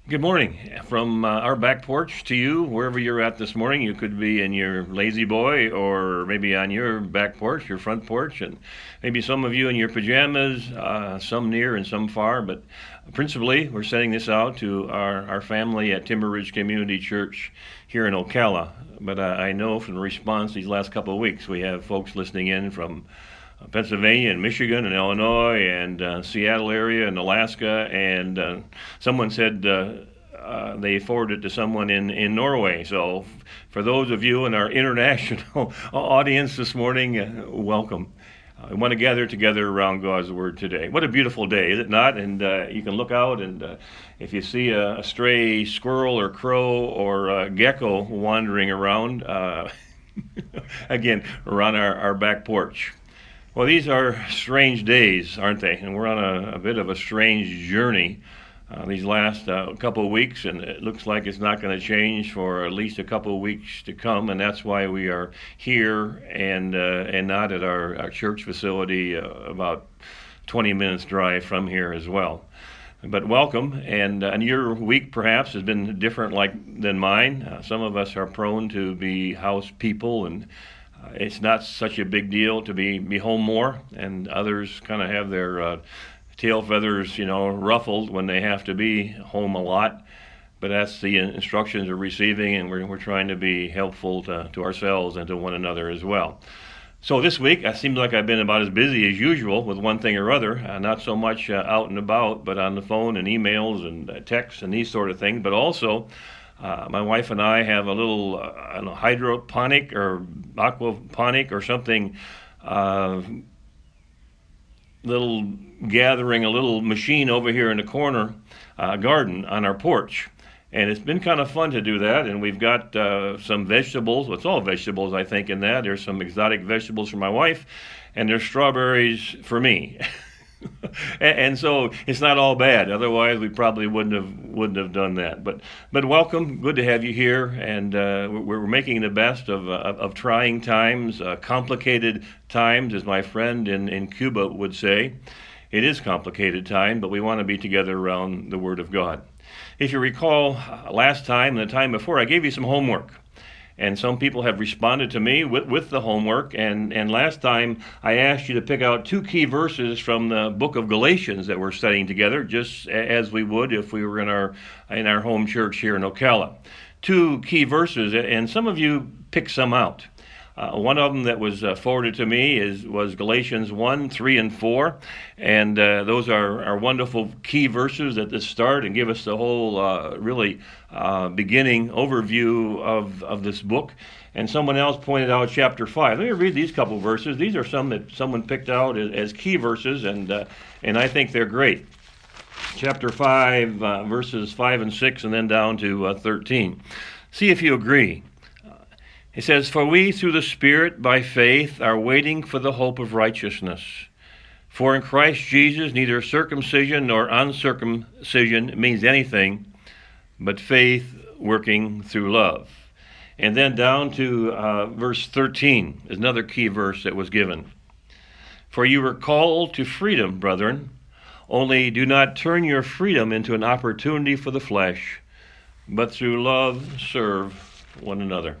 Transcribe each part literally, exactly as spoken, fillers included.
Good morning from uh, our back porch to you, wherever you're at this morning. You could be in your lazy boy or maybe on your back porch, your front porch, and maybe some of you in your pajamas, uh, some near and some far. But principally, we're sending this out to our, our family at Timber Ridge Community Church here in Ocala. But uh, I know from the response these last couple of weeks, we have folks listening in from Pennsylvania and Michigan and Illinois and uh, Seattle area and Alaska, and uh, someone said uh, uh, they forwarded it to someone in, in Norway. So for those of you in our international audience this morning, uh, welcome. Uh, we want to gather together around God's Word today. What a beautiful day, is it not? And uh, you can look out, and uh, if you see a, a stray squirrel or crow or a gecko wandering around, uh, again, around our, our back porch. Well, these are strange days, aren't they? And we're on a, a bit of a strange journey uh, these last uh, couple of weeks, and it looks like it's not going to change for at least a couple of weeks to come, and that's why we are here and uh, and not at our, our church facility uh, about twenty minutes drive from here as well. But welcome, and, uh, and your week perhaps has been different like than mine. Uh, some of us are prone to be house people, and Uh, it's not such a big deal to be, be home more, and others kind of have their uh, tail feathers, you know, ruffled when they have to be home a lot. But that's the instructions we're receiving, and we're, we're trying to be helpful to, to ourselves and to one another as well. So this week, it seems like I've been about as busy as usual with one thing or other, uh, not so much uh, out and about, but on the phone and emails and uh, texts and these sort of things, but also Uh, my wife and I have a little uh, I don't know, hydroponic or aquaponic or something, uh, little gathering, a little machine over here in the corner uh, garden on our porch. And it's been kind of fun to do that. And we've got uh, some vegetables. Well, it's all vegetables, I think, in that. There's some exotic vegetables for my wife, and there's strawberries for me. and, and so it's not all bad. Otherwise, we probably wouldn't have wouldn't have done that. But but welcome. Good to have you here. And uh, we're, we're making the best of uh, of trying times, uh, complicated times, as my friend in, in Cuba would say. It is complicated time, but we want to be together around the Word of God. If you recall, uh, last time and the time before, I gave you some homework. And some people have responded to me with, with the homework. And, and last time I asked you to pick out two key verses from the book of Galatians that we're studying together, just as we would if we were in our in our home church here in Ocala. Two key verses, and some of you picked some out. Uh, one of them that was uh, forwarded to me is was Galatians one, three, and four. And uh, those are, are wonderful key verses at the start and give us the whole uh, really uh, beginning overview of, of this book. And someone else pointed out chapter five. Let me read these couple verses. These are some that someone picked out as, as key verses, and, uh, and I think they're great. Chapter five, uh, verses five and six, and then down to uh, thirteen. See if you agree. It says, "For we through the Spirit by faith are waiting for the hope of righteousness. For in Christ Jesus neither circumcision nor uncircumcision means anything, but faith working through love." And then down to uh, verse thirteen is another key verse that was given. "For you were called to freedom, brethren, only do not turn your freedom into an opportunity for the flesh, but through love serve one another."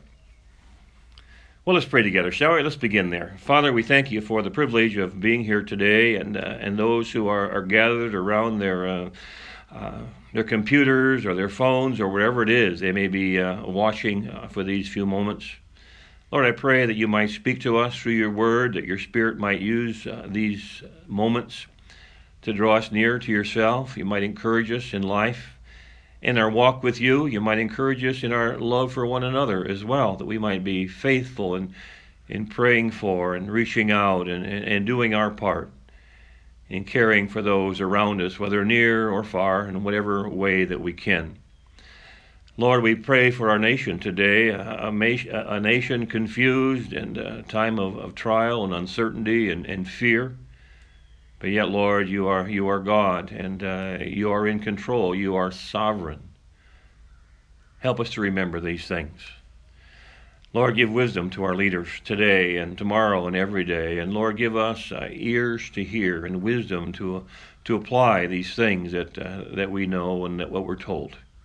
Well, let's pray together, shall we? Let's begin there. Father, we thank you for the privilege of being here today, and uh, and those who are, are gathered around their uh, uh, their computers or their phones or wherever it is they may be uh, watching uh, for these few moments. Lord, I pray that you might speak to us through your word, that your Spirit might use uh, these moments to draw us near to yourself. You might encourage us in life. In our walk with you, you might encourage us in our love for one another as well, that we might be faithful in, in praying for and reaching out and, and, and doing our part in caring for those around us, whether near or far, in whatever way that we can. Lord, we pray for our nation today, a, a, a nation confused and a time of, of trial and uncertainty and, and fear. But yet, Lord, you are you are God, and uh, you are in control. You are sovereign. Help us to remember these things. Lord, give wisdom to our leaders today and tomorrow and every day. And Lord, give us uh, ears to hear and wisdom to to apply these things that uh, that we know and that what we're told.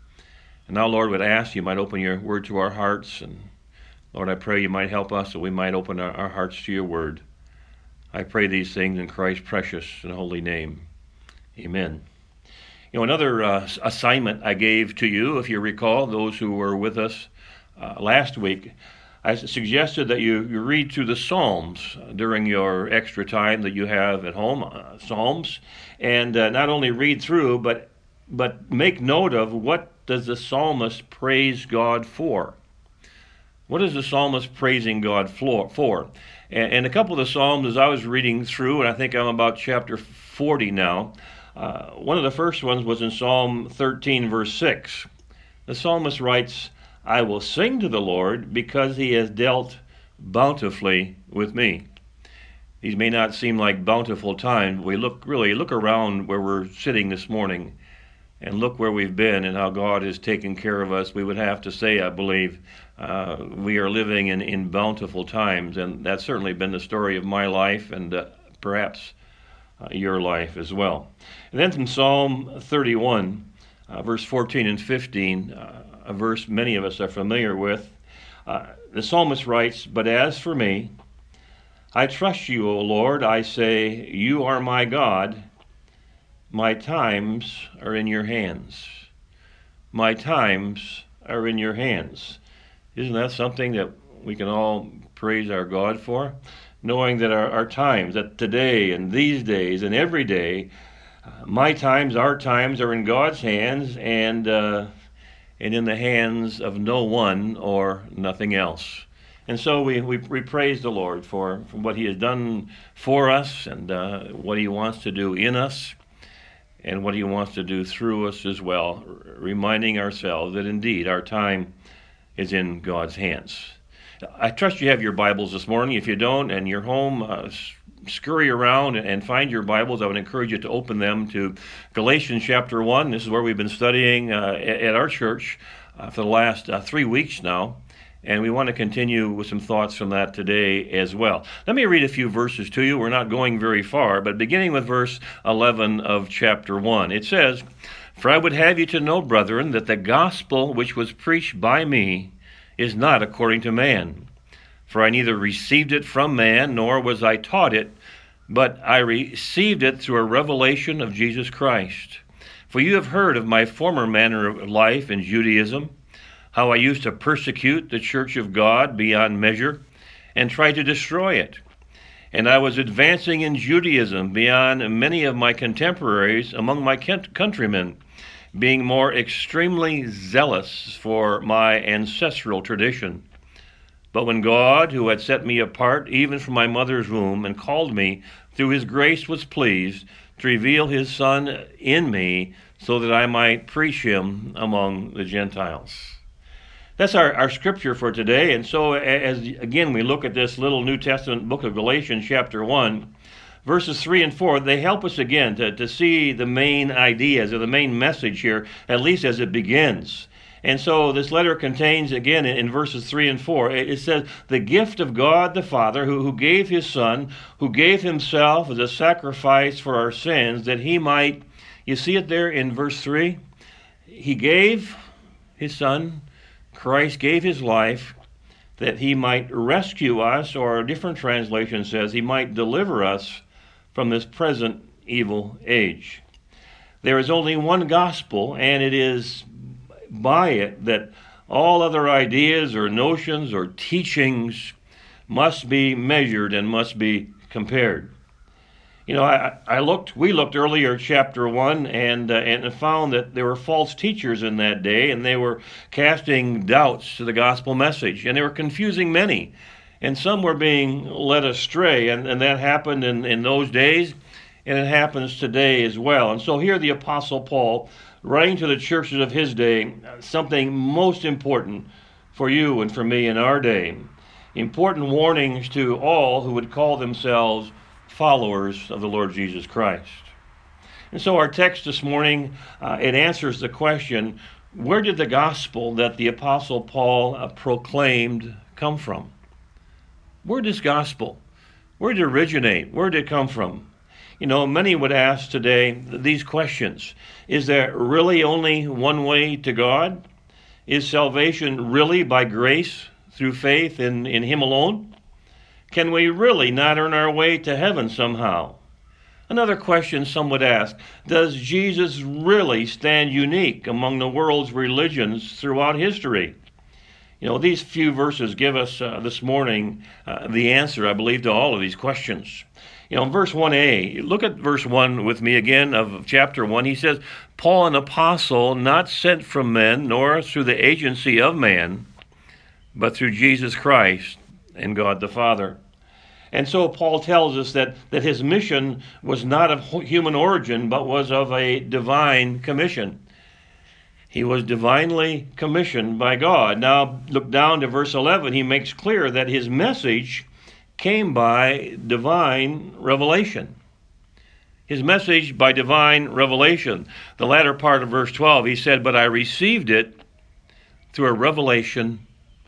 And now, Lord, would ask you might open your word to our hearts. And Lord, I pray you might help us that we might open our, our hearts to your word. I pray these things in Christ's precious and holy name. Amen. You know, another uh, assignment I gave to you, if you recall, those who were with us uh, last week, I suggested that you, you read through the Psalms during your extra time that you have at home, uh, Psalms, and uh, not only read through, but but make note of what does the psalmist praise God for. What is the psalmist praising God for? And, and a couple of the Psalms, as I was reading through, and I think I'm about chapter forty now, uh, one of the first ones was in Psalm thirteen, verse six. The psalmist writes, I will sing to the Lord because he has dealt bountifully with me. These may not seem like bountiful times, but we look really look around where we're sitting this morning and look where we've been and how God has taken care of us. We would have to say, I believe, uh, we are living in, in bountiful times, and that's certainly been the story of my life and uh, perhaps uh, your life as well. And then from Psalm thirty-one, uh, verse fourteen and fifteen, uh, a verse many of us are familiar with, uh, the psalmist writes, But as for me, I trust you, O Lord. I say, you are my God. My times are in your hands. My times are in your hands. Isn't that something that we can all praise our God for? Knowing that our, our times, that today and these days and every day, uh, my times, our times are in God's hands and uh, and in the hands of no one or nothing else. And so we, we, we praise the Lord for, for what he has done for us and uh, what he wants to do in us and what he wants to do through us as well, reminding ourselves that indeed our time is in God's hands. I trust you have your Bibles this morning. If you don't and you're home, uh, scurry around and find your Bibles. I would encourage you to open them to Galatians chapter one. This is where we've been studying uh, at our church uh, for the last uh, three weeks now. And we want to continue with some thoughts from that today as well. Let me read a few verses to you. We're not going very far, but beginning with verse eleven of chapter one. It says, For I would have you to know, brethren, that the gospel which was preached by me is not according to man. For I neither received it from man, nor was I taught it, but I received it through a revelation of Jesus Christ. For you have heard of my former manner of life in Judaism, how I used to persecute the church of God beyond measure and try to destroy it. And I was advancing in Judaism beyond many of my contemporaries among my countrymen, being more extremely zealous for my ancestral tradition. But when God, who had set me apart even from my mother's womb and called me through his grace, was pleased to reveal his Son in me so that I might preach him among the Gentiles. That's our, our scripture for today. And so as again we look at this little New Testament book of Galatians chapter one, verses three and four, they help us again to, to see the main ideas or the main message here, at least as it begins. And so this letter contains, again, in, in verses three and four, it, it says, the gift of God the Father, who, who gave his Son, who gave himself as a sacrifice for our sins, that he might, you see it there in verse three? He gave his Son, Christ gave his life, that he might rescue us, or a different translation says, he might deliver us from this present evil age. There is only one gospel, and it is by it that all other ideas or notions or teachings must be measured and must be compared. You know, I, I looked, we looked earlier at chapter one and, uh, and found that there were false teachers in that day, and they were casting doubts to the gospel message, and they were confusing many. And some were being led astray, and, and that happened in, in those days, and it happens today as well. And so here the Apostle Paul, writing to the churches of his day, something most important for you and for me in our day. Important warnings to all who would call themselves followers of the Lord Jesus Christ. And so our text this morning, uh, it answers the question, where did the gospel that the Apostle Paul uh, proclaimed come from? Where did this gospel, where did it originate? Where did it come from? You know, many would ask today these questions. Is there really only one way to God? Is salvation really by grace through faith in, in Him alone? Can we really not earn our way to heaven somehow? Another question some would ask, does Jesus really stand unique among the world's religions throughout history? You know, these few verses give us uh, this morning uh, the answer, I believe, to all of these questions. You know, in verse one a, look at verse one with me again of chapter one. He says, Paul, an apostle, not sent from men, nor through the agency of man, but through Jesus Christ and God the Father. And so Paul tells us that, that his mission was not of human origin, but was of a divine commission. He was divinely commissioned by God. Now, look down to verse eleven. He makes clear that his message came by divine revelation. His message by divine revelation. The latter part of verse twelve, he said, but I received it through a revelation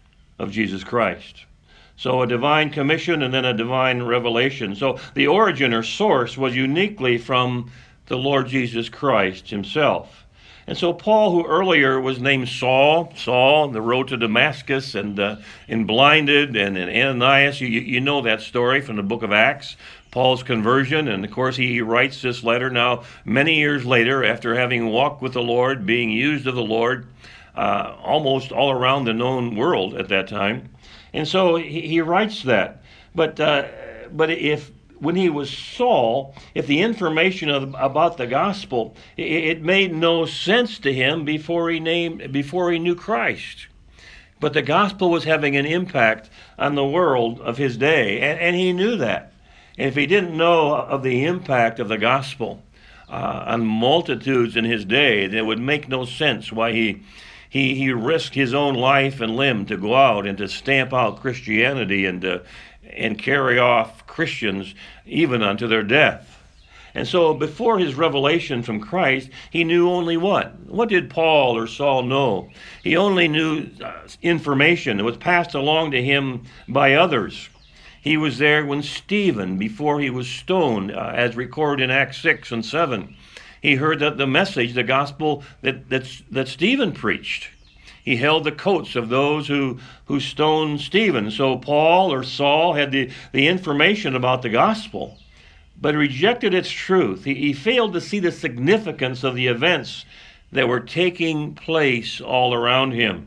of Jesus Christ. So a divine commission and then a divine revelation. So the origin or source was uniquely from the Lord Jesus Christ himself. And so Paul, who earlier was named Saul, Saul, on the road to Damascus, and uh, and blinded, and, and Ananias, you, you know that story from the book of Acts, Paul's conversion. And of course he writes this letter now many years later after having walked with the Lord, being used of the Lord uh, almost all around the known world at that time. And so he, he writes that. But uh, but if when he was Saul, if the information of, about the gospel, it, it made no sense to him before he named before he knew Christ. But the gospel was having an impact on the world of his day, and, and he knew that. And if he didn't know of the impact of the gospel uh, on multitudes in his day, then it would make no sense why he He he risked his own life and limb to go out and to stamp out Christianity and to, and carry off Christians even unto their death. And so before his revelation from Christ, he knew only what? What did Paul or Saul know? He only knew information that was passed along to him by others. He was there when Stephen, before he was stoned, uh, as recorded in Acts six and seven, he heard that the message, the gospel that, that, that Stephen preached. He held the coats of those who, who stoned Stephen. So Paul or Saul had the, the information about the gospel, but rejected its truth. He, he failed to see the significance of the events that were taking place all around him.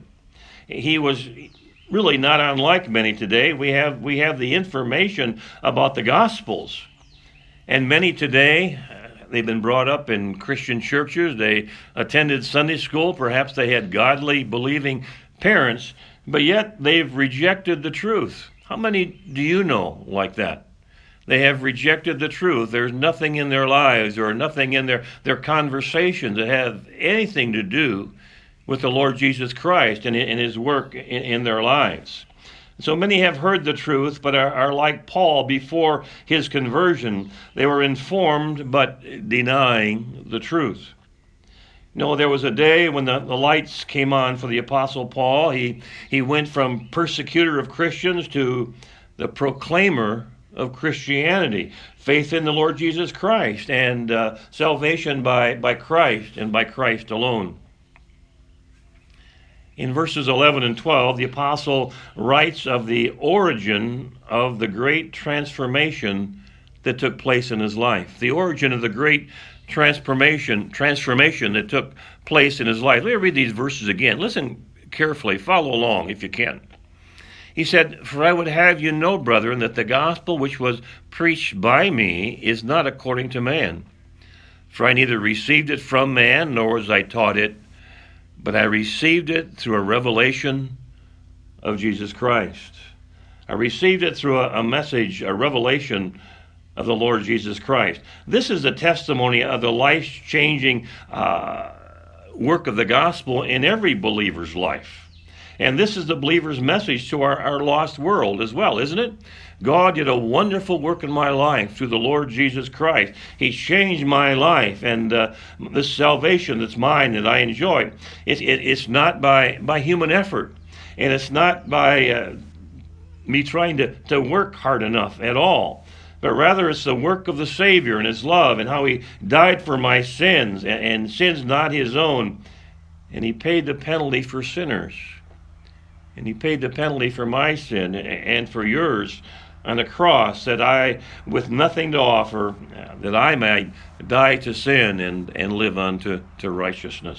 He was really not unlike many today. We have, we have the information about the gospels. And many today, they've been brought up in Christian churches. They attended Sunday school. Perhaps they had godly, believing parents, but yet they've rejected the truth. How many do you know like that? They have rejected the truth. There's nothing in their lives or nothing in their, their conversations that have anything to do with the Lord Jesus Christ and, and his work in, in their lives. So many have heard the truth, but are, are like Paul before his conversion. They were informed, but denying the truth. You know, there was a day when the, the lights came on for the Apostle Paul. He, he went from persecutor of Christians to the proclaimer of Christianity, faith in the Lord Jesus Christ, and uh, salvation by, by Christ and by Christ alone. In verses eleven and twelve, the apostle writes of the origin of the great transformation that took place in his life. The origin of the great transformation transformation that took place in his life. Let me read these verses again. Listen carefully. Follow along if you can. He said, "For I would have you know, brethren, that the gospel which was preached by me is not according to man. For I neither received it from man, nor was I taught it, but I received it through a revelation of Jesus Christ." I received it through a, a message, a revelation of the Lord Jesus Christ. This is the testimony of the life-changing uh, work of the gospel in every believer's life. And this is the believer's message to our, our lost world as well, isn't it? God did a wonderful work in my life through the Lord Jesus Christ. He changed my life, and uh, this salvation that's mine that I enjoy, it, it, it's not by, by human effort, and it's not by uh, me trying to, to work hard enough at all, but rather it's the work of the Savior and his love and how he died for my sins, and, and sins not his own, And he paid the penalty for sinners. And he paid the penalty for my sin and for yours on the cross, that I, with nothing to offer, that I might die to sin and, and live unto to righteousness.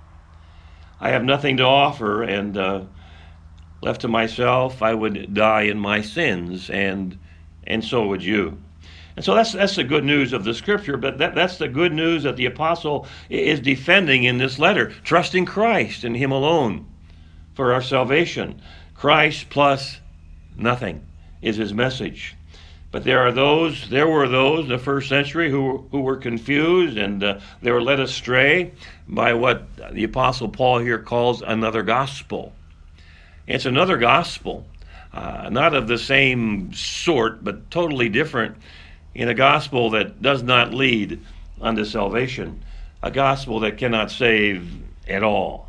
I have nothing to offer, and uh, left to myself, I would die in my sins, and and so would you. And so that's that's the good news of the Scripture, but that, that's the good news that the apostle is defending in this letter, trusting Christ and him alone for our salvation. Christ plus nothing is his message. But there are those, there were those in the first century who, who were confused, and uh, they were led astray by what the Apostle Paul here calls another gospel. It's another gospel, uh, not of the same sort, but totally different, in a gospel that does not lead unto salvation, a gospel that cannot save at all.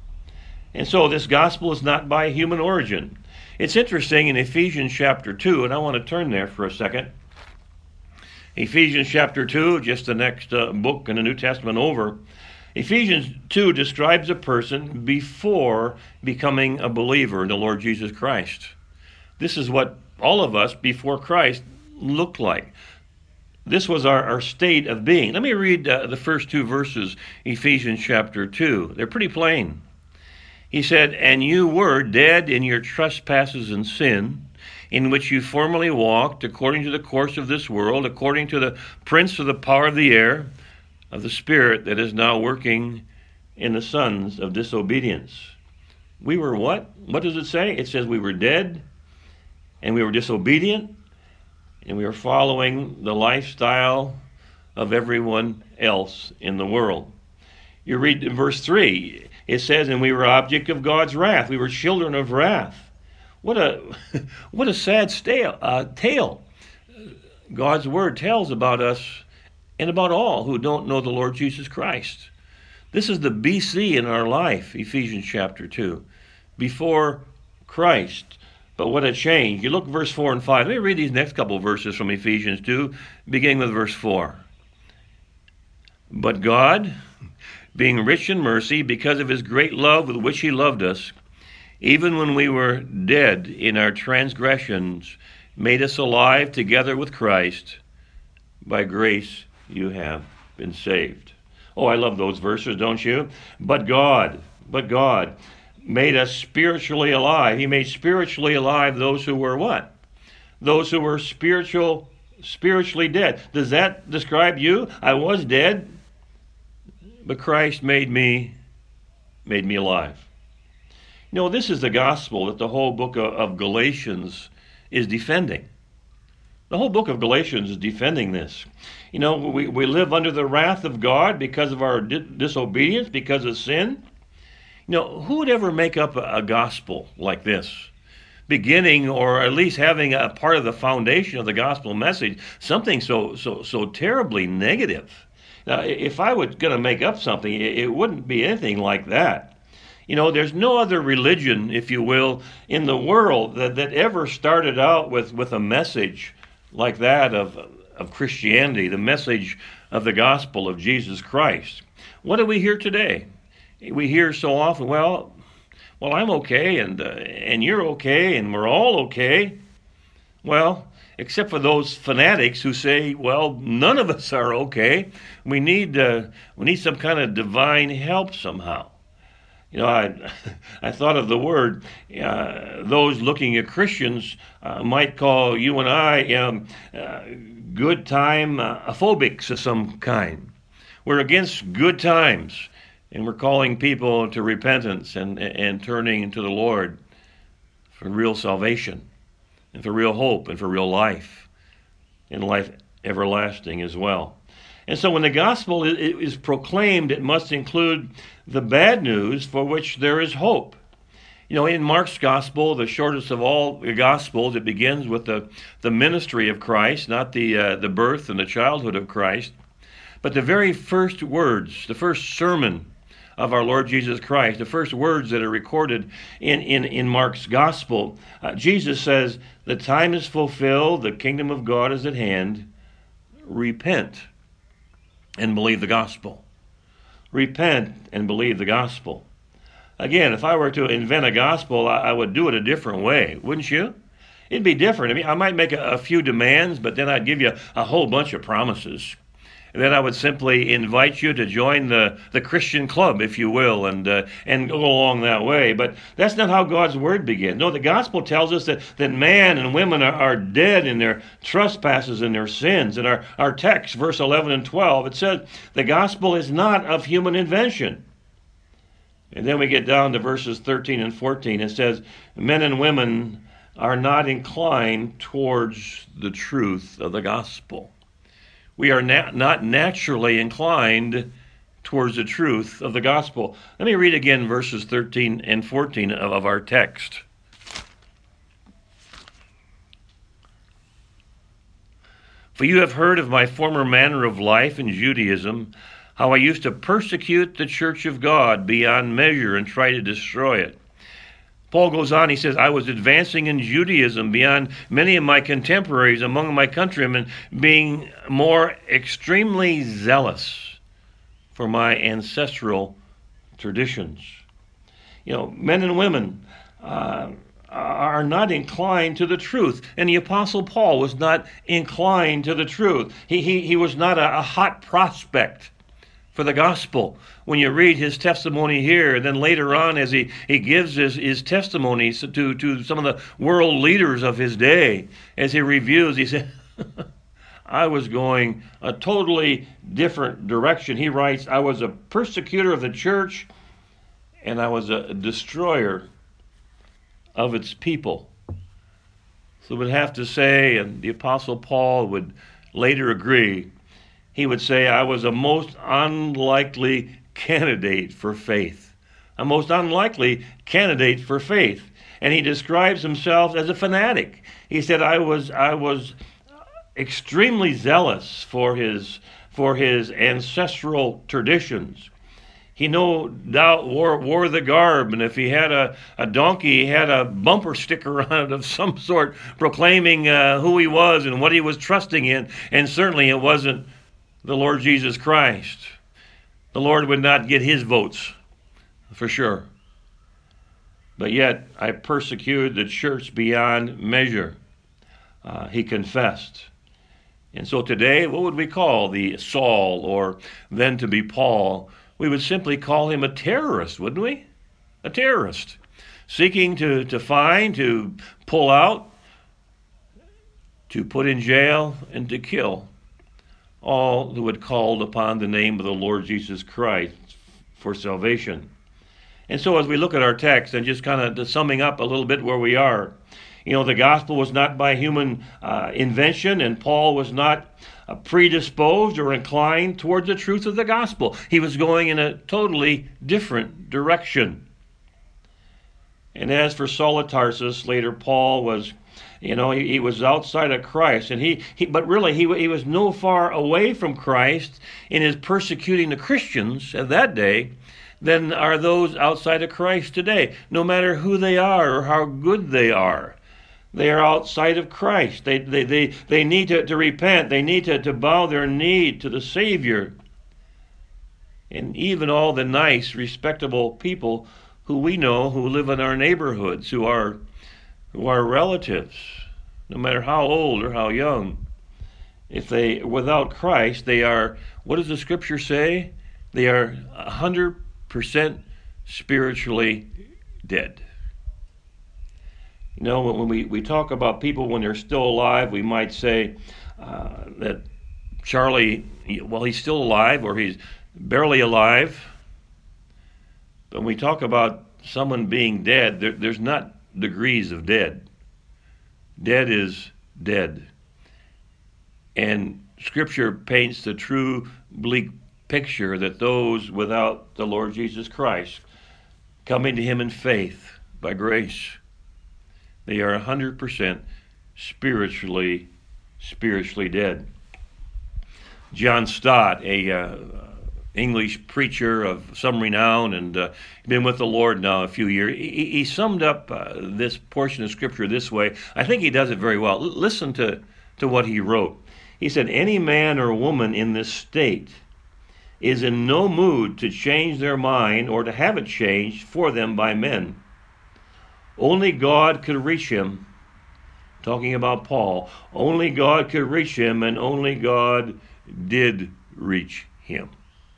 And so this gospel is not by human origin. It's interesting in Ephesians chapter two, and I want to turn there for a second. Ephesians chapter two, just the next uh, book in the New Testament over. Ephesians two describes a person before becoming a believer in the Lord Jesus Christ. This is what all of us before Christ looked like. This was our, our state of being. Let me read uh, the first two verses, Ephesians chapter two. They're pretty plain. He said, "And you were dead in your trespasses and sin, in which you formerly walked, according to the course of this world, according to the prince of the power of the air, of the spirit that is now working in the sons of disobedience." We were what? What does it say? It says we were dead, and we were disobedient, and we were following the lifestyle of everyone else in the world. You read in verse three, it says, "And we were object of God's wrath." We were children of wrath. What a what a sad stale, uh, tale God's word tells about us and about all who don't know the Lord Jesus Christ. This is the B C in our life, Ephesians chapter two, before Christ. But what a change. You look at verse four and five. Let me read these next couple of verses from Ephesians two, beginning with verse four. "But God, being rich in mercy, because of his great love with which he loved us, even when we were dead in our transgressions, made us alive together with Christ. By grace you have been saved." Oh, I love those verses, don't you? But God, but God made us spiritually alive. He made spiritually alive those who were what? Those who were spiritual, spiritually dead. Does that describe you? I was dead, but Christ made me, made me alive. You know, this is the gospel that the whole book of Galatians is defending. The whole book of Galatians is defending this. You know, we, we live under the wrath of God because of our di- disobedience, because of sin. You know, who would ever make up a, a gospel like this? Beginning, or at least having a part of the foundation of the gospel message, something so so so terribly negative. Now, if I was going to make up something, it, it wouldn't be anything like that. You know, there's no other religion, if you will, in the world that, that ever started out with, with a message like that of, of Christianity, the message of the gospel of Jesus Christ. What do we hear today? We hear so often, well, well, I'm okay, and uh, and you're okay, and we're all okay. Well, except for those fanatics who say, well, none of us are okay. We need uh, we need some kind of divine help somehow. You know, I I thought of the word, uh, those looking at Christians uh, might call you and I um, uh, good time uh, phobics of some kind. We're against good times, and we're calling people to repentance and, and turning to the Lord for real salvation and for real hope and for real life and life everlasting as well. And so when the gospel is proclaimed, it must include the bad news for which there is hope. You know, in Mark's gospel, the shortest of all the gospels, it begins with the, the ministry of Christ, not the uh, the birth and the childhood of Christ, but the very first words, the first sermon of our Lord Jesus Christ, the first words that are recorded in, in, in Mark's gospel. Uh, Jesus says, "The time is fulfilled, the kingdom of God is at hand. Repent and believe the gospel." Repent and believe the gospel. Again, if I were to invent a gospel, I, I would do it a different way, wouldn't you? It'd be different. I mean, I might make a, a few demands, but then I'd give you a whole bunch of promises. And then I would simply invite you to join the, the Christian club, if you will, and uh, and go along that way. But that's not how God's word begins. No, the gospel tells us that, that man and women are, are dead in their trespasses and their sins. In our, our text, verse eleven and twelve, it says the gospel is not of human invention. And then we get down to verses thirteen and fourteen. It says, men and women are not inclined towards the truth of the gospel. We are na- not naturally inclined towards the truth of the gospel. Let me read again verses thirteen and fourteen of, of our text. For you have heard of my former manner of life in Judaism, how I used to persecute the church of God beyond measure and try to destroy it. Paul goes on, he says, I was advancing in Judaism beyond many of my contemporaries among my countrymen, being more extremely zealous for my ancestral traditions. You know, men and women uh, are not inclined to the truth. And the Apostle Paul was not inclined to the truth. He, he, he was not a, a hot prospect for the gospel. When you read his testimony here, and then later on as he, he gives his, his testimonies to, to some of the world leaders of his day, as he reviews, he said, I was going a totally different direction. He writes, I was a persecutor of the church, and I was a destroyer of its people. So we'd have to say, and the Apostle Paul would later agree, he would say, I was a most unlikely candidate for faith. A most unlikely candidate for faith. And he describes himself as a fanatic. He said, I was I was extremely zealous for his for his ancestral traditions. He no doubt wore, wore the garb, and if he had a, a donkey, he had a bumper sticker on it of some sort proclaiming uh, who he was and what he was trusting in. And certainly it wasn't the Lord Jesus Christ. The Lord would not get his votes, for sure. But yet, I persecuted the church beyond measure. Uh, he confessed. And so today, what would we call the Saul, or then to be Paul? We would simply call him a terrorist, wouldn't we? A terrorist. Seeking to, to find, to pull out, to put in jail, and to kill all who had called upon the name of the Lord Jesus Christ for salvation. And so as we look at our text, and just kind of summing up a little bit where we are, you know, the gospel was not by human uh, invention, and Paul was not uh, predisposed or inclined towards the truth of the gospel. He was going in a totally different direction. And as for Saul of Tarsus, later Paul was You know, he, he was outside of Christ, and he, he but really he, he was no far away from Christ in his persecuting the Christians at that day than are those outside of Christ today. No matter who they are or how good they are, they are outside of Christ. They they they, they need to, to repent. They need to, to bow their knee to the Savior. And even all the nice, respectable people who we know who live in our neighborhoods, who are who are relatives, no matter how old or how young, if they, without Christ, they are, what does the scripture say? They are one hundred percent spiritually dead. You know, when we, we talk about people when they're still alive, we might say uh, that Charlie, well, he's still alive or he's barely alive. But when we talk about someone being dead, there, there's not degrees of dead. Dead is dead. And Scripture paints the true bleak picture that those without the Lord Jesus Christ coming to him in faith by grace, they are one hundred percent spiritually spiritually dead. John Stott, a uh, English preacher of some renown, and uh, been with the Lord now a few years, he, he summed up uh, this portion of Scripture this way. I think he does it very well. L- listen to, to what he wrote. He said, any man or woman in this state is in no mood to change their mind or to have it changed for them by men. Only God could reach him. Talking about Paul, only God could reach him, and only God did reach him.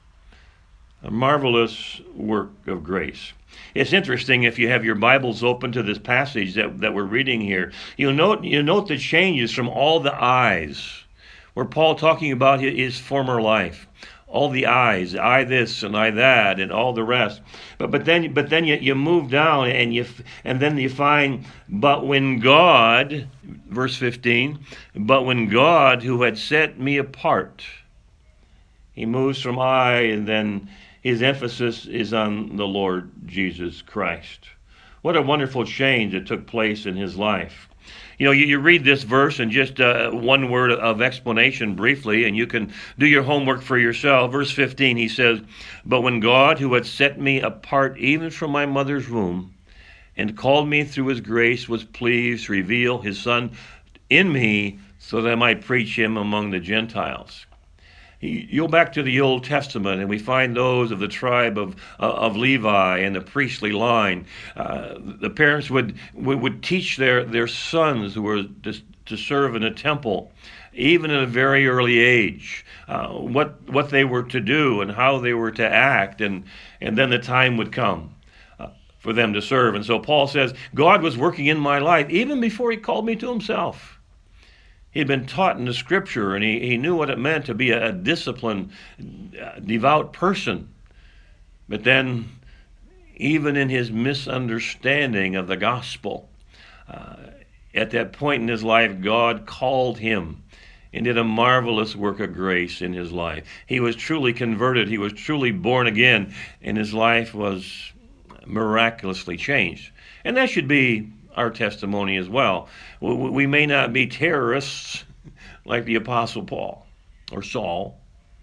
A marvelous work of grace. It's interesting, if you have your Bibles open to this passage that, that we're reading here, you'll note, you'll note the changes from all the eyes, where Paul talking about his, his former life. All the eyes, I this and I that, and all the rest. But but then but then you, you move down and you and then you find, but when God, verse fifteen, but when God, who had set me apart, he moves from I, and then his emphasis is on the Lord Jesus Christ. What a wonderful change that took place in his life. You know, you, you read this verse and just uh, one word of explanation briefly, and you can do your homework for yourself. Verse fifteen, he says, but when God, who had set me apart even from my mother's womb, and called me through his grace, was pleased to reveal his Son in me, so that I might preach him among the Gentiles. You go back to the Old Testament, and we find those of the tribe of uh, of Levi and the priestly line. Uh, the parents would, would would teach their, their sons who were to, to serve in a temple, even at a very early age, uh, what what they were to do and how they were to act, and and then the time would come uh, for them to serve. And so Paul says, God was working in my life even before he called me to himself. He'd been taught in the scripture, and he, he knew what it meant to be a, a disciplined, uh, devout person. But then, even in his misunderstanding of the gospel, uh, at that point in his life, God called him and did a marvelous work of grace in his life. He was truly converted. He was truly born again, and his life was miraculously changed. And that should be our testimony as well. We may not be terrorists like the Apostle Paul or Saul,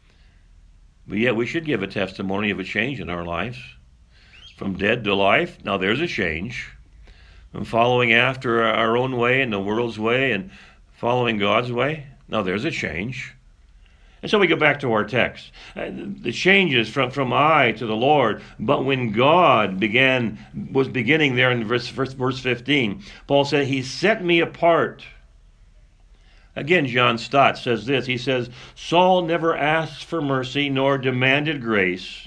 but yet we should give a testimony of a change in our lives. From dead to life, now there's a change. From following after our own way and the world's way and following God's way, now there's a change. And so we go back to our text. Uh, the changes from, from I to the Lord. But when God began, was beginning there in verse, verse, verse fifteen, Paul said, he set me apart. Again, John Stott says this. He says, Saul never asked for mercy nor demanded grace,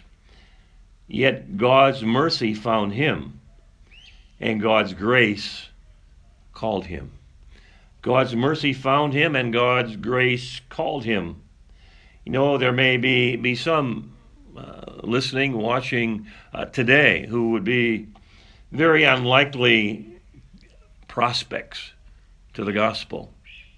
yet God's mercy found him, and God's grace called him. God's mercy found him, and God's grace called him. You know, there may be, be some uh, listening, watching uh, today who would be very unlikely prospects to the gospel.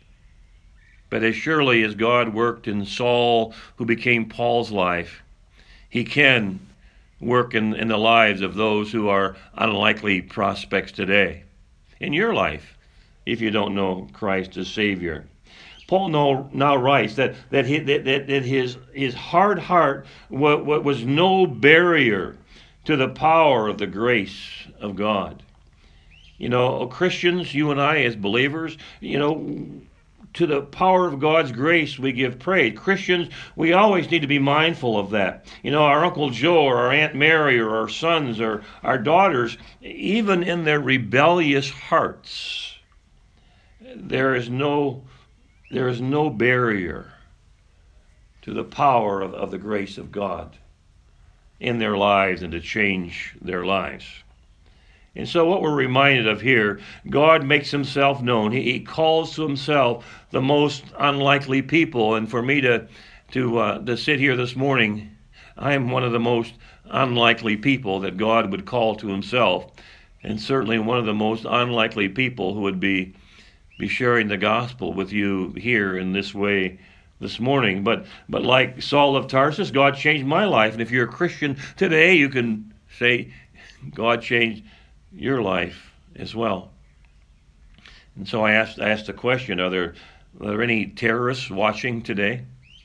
But as surely as God worked in Saul, who became Paul's life, he can work in, in the lives of those who are unlikely prospects today. In your life, if you don't know Christ as Savior. Paul now, now writes that that, he, that, that his his hard heart was, was no barrier to the power of the grace of God. You know, Christians, you and I as believers, you know, to the power of God's grace we give praise. Christians, we always need to be mindful of that. You know, our Uncle Joe or our Aunt Mary or our sons or our daughters, even in their rebellious hearts, there is no There is no barrier to the power of, of the grace of God in their lives and to change their lives. And so what we're reminded of here, God makes himself known. He, he calls to himself the most unlikely people. And for me to, to, uh, to sit here this morning, I am one of the most unlikely people that God would call to himself. And certainly one of the most unlikely people who would be be sharing the gospel with you here in this way this morning. But but like Saul of Tarsus, God changed my life. And if you're a Christian today, you can say, God changed your life as well. And so I asked I asked the question, are there, are there any terrorists watching today?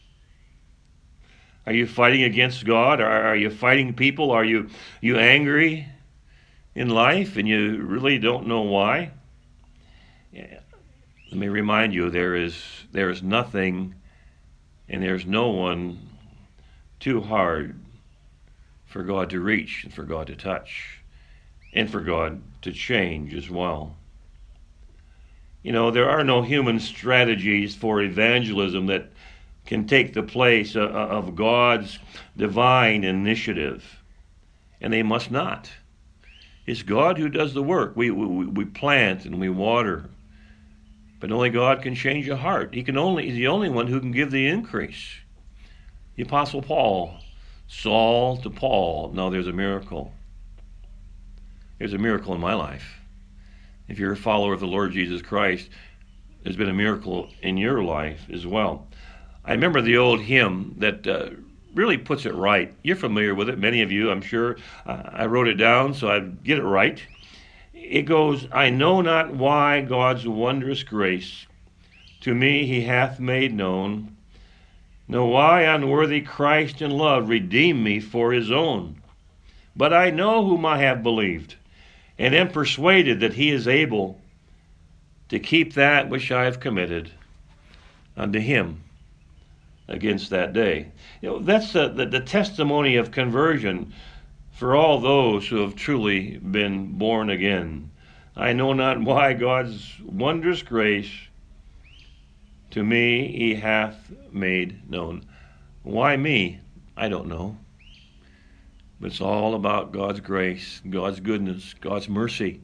Are you fighting against God? Are, are you fighting people? Are you, you angry in life and you really don't know why? Yeah. Let me remind you, there is there is nothing and there's no one too hard for God to reach and for God to touch and for God to change as well. You know, there are no human strategies for evangelism that can take the place of God's divine initiative, and they must not. It's God who does the work. We, we, we plant and we water, but only God can change a heart. He can only, he's the only one who can give the increase. The Apostle Paul, Saul to Paul, now there's a miracle. There's a miracle in my life. If you're a follower of the Lord Jesus Christ, there's been a miracle in your life as well. I remember the old hymn that uh, really puts it right. You're familiar with it, many of you, I'm sure. Uh, I wrote it down so I'd get it right. It goes, I know not why God's wondrous grace to me he hath made known, nor why unworthy Christ in love redeemed me for his own. But I know whom I have believed, and am persuaded that he is able to keep that which I have committed unto him against that day. You know, that's the, the, the testimony of conversion for all those who have truly been born again. I know not why God's wondrous grace to me he hath made known. Why me? I don't know. But it's all about God's grace, God's goodness, God's mercy,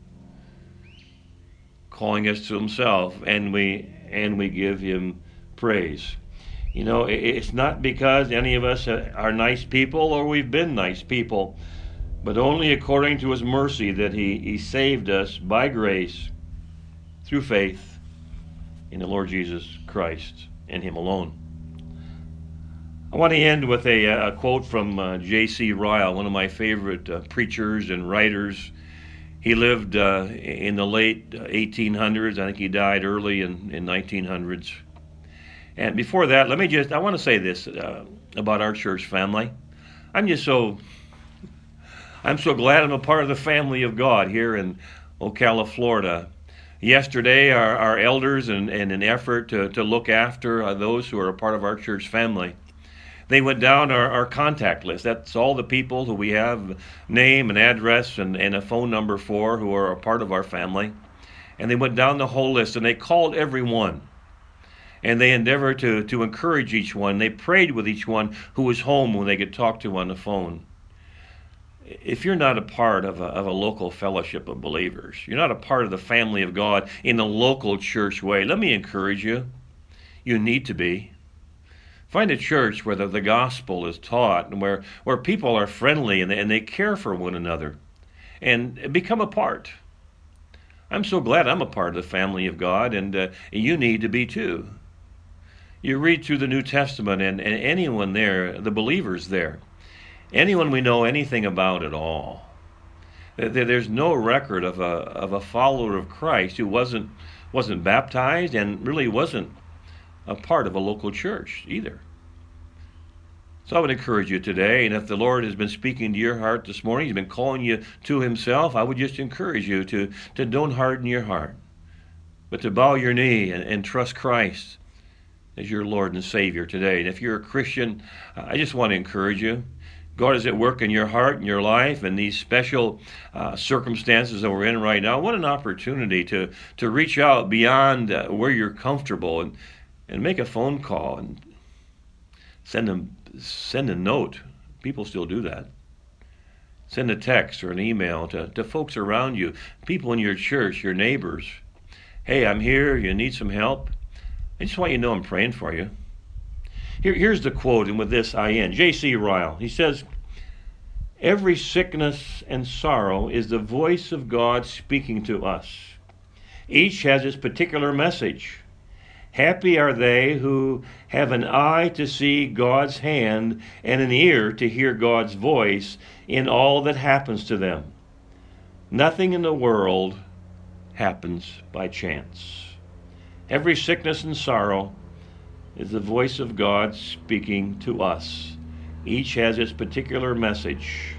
calling us to himself, and we and we give him praise. You know, it's not because any of us are nice people or we've been nice people, but only according to his mercy that he, he saved us by grace through faith in the Lord Jesus Christ and him alone. I want to end with a, a quote from uh, J C Ryle, one of my favorite uh, preachers and writers. He lived uh, in the late eighteen hundreds. I think he died early in, in nineteen hundreds. And before that, let me just, I want to say this uh, about our church family. I'm just so, I'm so glad I'm a part of the family of God here in Ocala, Florida. Yesterday, our, our elders, in, in an effort to, to look after uh, those who are a part of our church family, they went down our, our contact list. That's all the people who we have name and address and, and a phone number for who are a part of our family. And they went down the whole list and they called everyone. And they endeavored to, to encourage each one. They prayed with each one who was home when they could talk to on the phone. If you're not a part of a, of a local fellowship of believers, you're not a part of the family of God in the local church way, let me encourage you. You need to be. Find a church where the, the gospel is taught and where, where people are friendly and they, and they care for one another. And become a part. I'm so glad I'm a part of the family of God, and uh, you need to be too. You read through the New Testament, and, and anyone there, the believers there, anyone we know anything about at all, there's no record of a of a follower of Christ who wasn't wasn't baptized and really wasn't a part of a local church either. So I would encourage you today, and if the Lord has been speaking to your heart this morning, he's been calling you to himself, I would just encourage you to, to don't harden your heart, but to bow your knee and, and trust Christ as your Lord and Savior today. And if you're a Christian, I just want to encourage you. God is at work in your heart and your life, and these special uh, circumstances that we're in right now. What an opportunity to, to reach out beyond uh, where you're comfortable and, and make a phone call and send them send a note. People still do that. Send a text or an email to, to folks around you, people in your church, your neighbors. Hey, I'm here. You need some help? I just want you to know I'm praying for you. Here, here's the quote, and with this I end. J C Ryle, he says, every sickness and sorrow is the voice of God speaking to us. Each has its particular message. Happy are they who have an eye to see God's hand and an ear to hear God's voice in all that happens to them. Nothing in the world happens by chance. Every sickness and sorrow is the voice of God speaking to us. Each has its particular message.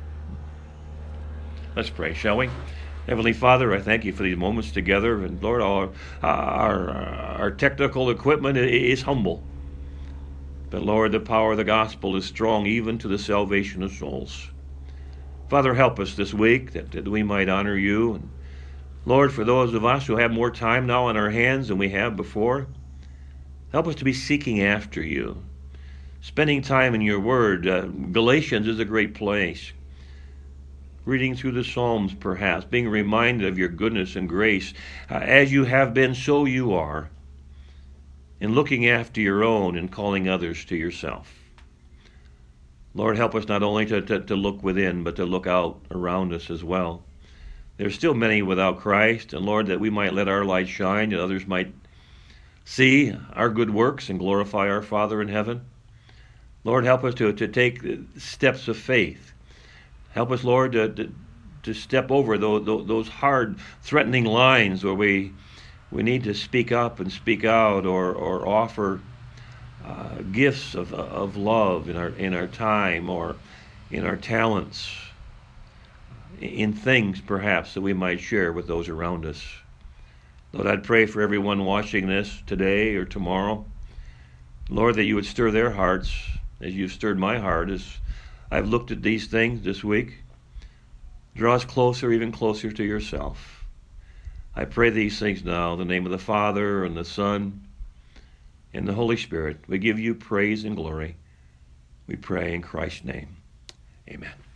Let's pray, shall we? Heavenly Father, I thank you for these moments together. And Lord, our, our, our technical equipment is humble. But Lord, the power of the gospel is strong even to the salvation of souls. Father, help us this week that, that we might honor you. And Lord, for those of us who have more time now on our hands than we have before, help us to be seeking after you, spending time in your word. Uh, Galatians is a great place. Reading through the Psalms, perhaps, being reminded of your goodness and grace. Uh, as you have been, so you are. And looking after your own and calling others to yourself. Lord, help us not only to, to, to look within, but to look out around us as well. There's still many without Christ, and Lord, that we might let our light shine, and others might see our good works and glorify our Father in heaven. Lord, help us to, to take steps of faith. Help us, Lord, to, to, to step over those, those hard, threatening lines where we we need to speak up and speak out, or, or offer uh, gifts of, of love in our, in our time, or in our talents, in things perhaps that we might share with those around us. Lord, I'd pray for everyone watching this today or tomorrow. Lord, that you would stir their hearts as you've stirred my heart as I've looked at these things this week. Draw us closer, even closer to yourself. I pray these things now in the name of the Father and the Son and the Holy Spirit. We give you praise and glory. We pray in Christ's name. Amen.